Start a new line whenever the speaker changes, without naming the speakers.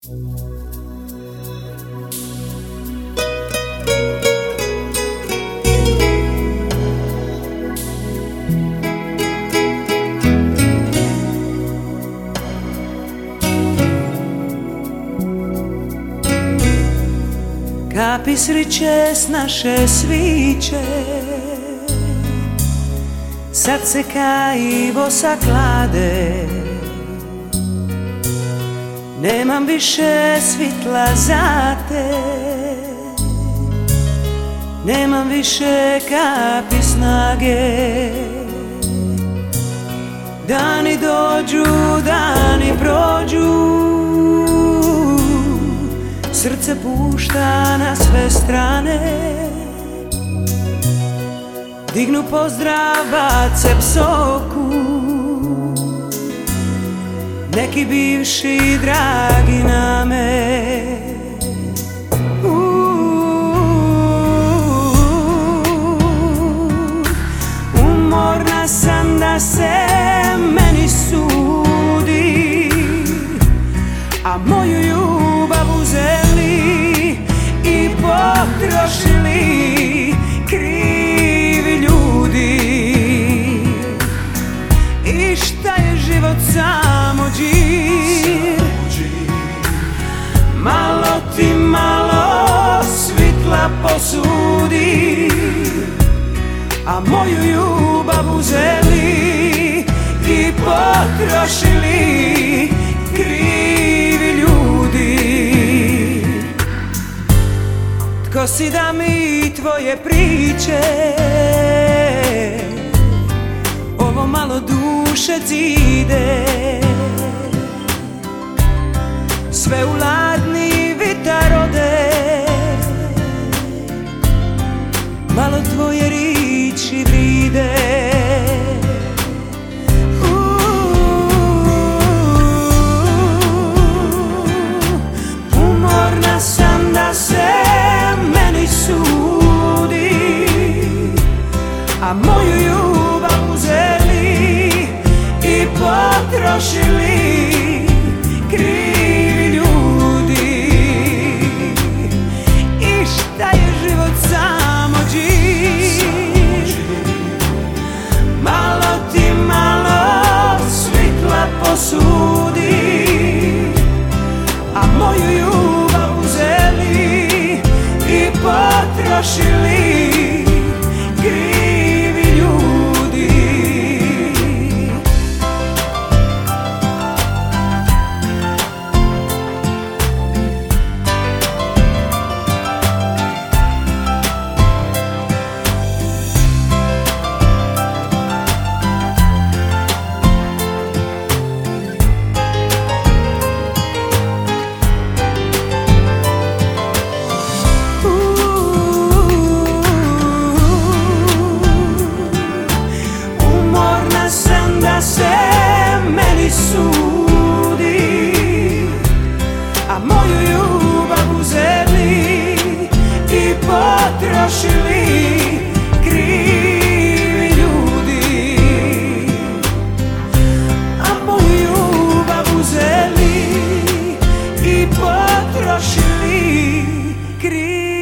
Kapi sriće s naše sviće, sad se kaivo saklade. Nemam više svitla za te, nemam više kapi snage. Dani dođu, dani prođu, srce pušta na sve strane. Dignu pozdrav, bace psovku, neki bivši dragi na me. Umorna sam da se meni sudi, a moju ljubav uzeli i potrošili krivi ljudi. I šta je život samo džir, malo ti malo svitla posudi, a moju ljubav uzeli i potrošili krivi ljudi. Tko si da mi tvoje priče ovo malo duše cide? Sve u ladni vitar ode, malo tvoje riči vride. Umorna sam da se meni sudi, a moju ljubav uzeli i potrošili krivi ljudi. I šta je život samo džir, malo ti malo svitla posudi, a moju ljubav uzeli i potrošili krivi ljudi. Da se meni sudi, a moju ljubav uzeli i potrošili krivi ljudi. A moju ljubav uzeli i potrošili krivi ljudi.